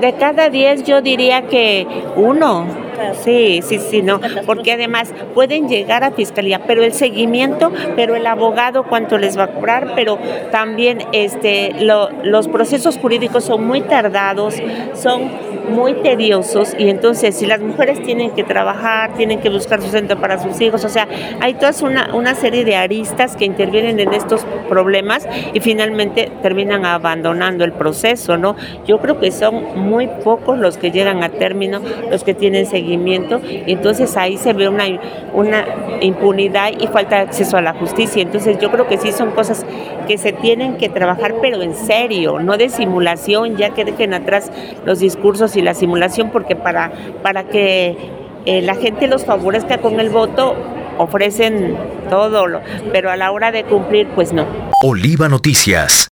De cada 10 yo diría que uno. Sí, no, porque además pueden llegar a fiscalía, pero el seguimiento, pero el abogado cuánto les va a cobrar, pero también los procesos jurídicos son muy tardados, son muy tediosos, y entonces si las mujeres tienen que trabajar, tienen que buscar sustento para sus hijos, o sea, hay toda una serie de aristas que intervienen en estos problemas y finalmente terminan abandonando el proceso, ¿no? Yo creo que son muy pocos los que llegan a término, los que tienen seguimiento, y entonces ahí se ve una impunidad y falta de acceso a la justicia. Entonces yo creo que sí son cosas que se tienen que trabajar, pero en serio, no de simulación, ya que dejen atrás los discursos y la simulación, porque para que la gente los favorezca con el voto, ofrecen todo, pero a la hora de cumplir, pues no. Oliva Noticias.